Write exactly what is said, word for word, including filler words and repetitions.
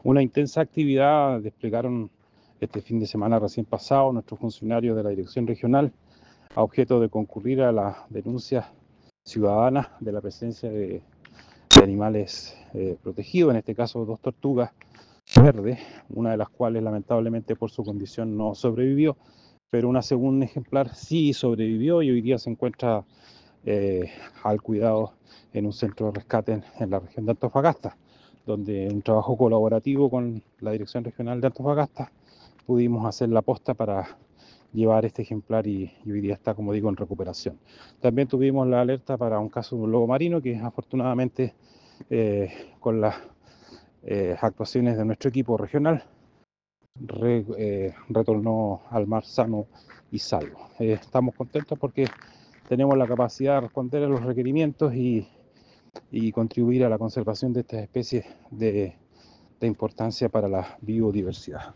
Una intensa actividad desplegaron este fin de semana recién pasado nuestros funcionarios de la Dirección Regional a objeto de concurrir a las denuncias ciudadanas de la presencia de, de animales eh, protegidos, en este caso dos tortugas verdes, una de las cuales lamentablemente por su condición no sobrevivió, pero una segunda ejemplar sí sobrevivió y hoy día se encuentra eh, al cuidado en un centro de rescate en, en la región de Antofagasta, donde en un trabajo colaborativo con la Dirección Regional de Antofagasta pudimos hacer la posta para llevar este ejemplar y, y hoy día está, como digo, en recuperación. También tuvimos la alerta para un caso de un lobo marino que afortunadamente eh, con las eh, actuaciones de nuestro equipo regional re, eh, retornó al mar sano y salvo. Eh, estamos contentos porque tenemos la capacidad de responder a los requerimientos y, y contribuir a la conservación de estas especies de, de importancia para la biodiversidad.